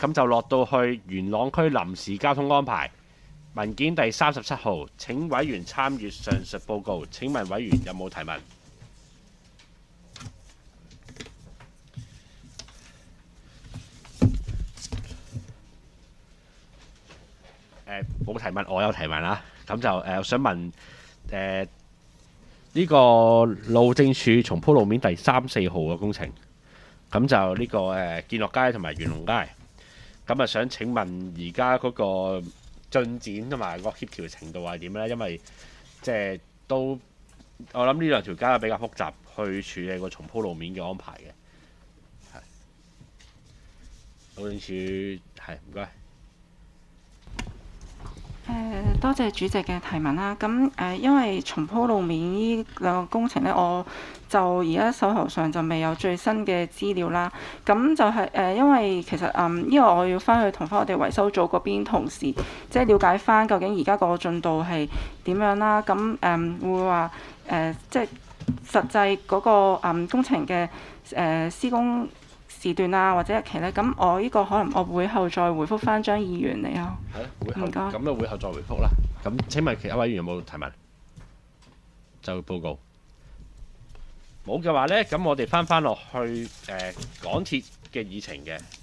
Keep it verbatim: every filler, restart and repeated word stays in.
咁就落到去元朗區臨時交通安排文件第三十七號，請委員參閱上述報告。請問委員有冇提問？誒冇提問，我有提問啦。咁就誒、呃，我想問誒呢、呃呢個路政署重鋪路面第三四號嘅工程，咁就呢、呢個誒、呃、建樂街同埋元龍街，咁啊想請問而家嗰個進展同埋個協調程度係點呢？因為即係都我諗呢兩條街比較複雜，去處理個重鋪路面嘅安排嘅。係路政署係唔該。 誒多謝主席嘅提問啦。咁誒、呃，因為重鋪路面呢兩個工程呢，我就而家手頭上就未有最新嘅資料啦。咁就係、是、誒、呃，因為其實嗯，因為我要翻去同翻我哋維修組嗰邊同事，即係了解翻究竟而家個進度係點樣啦。咁誒、嗯、會話誒、呃，即係實際嗰、那個、嗯、工程嘅誒、呃、施工時段啊，或者日期呢，咁我呢個可能我會後再回覆翻張議員你啊。 唔該。咁啊，會後再回覆啦。咁請問其他委員有冇提問？就報告冇嘅話呢，咁我哋翻翻落去誒、呃、港鐵嘅議程嘅。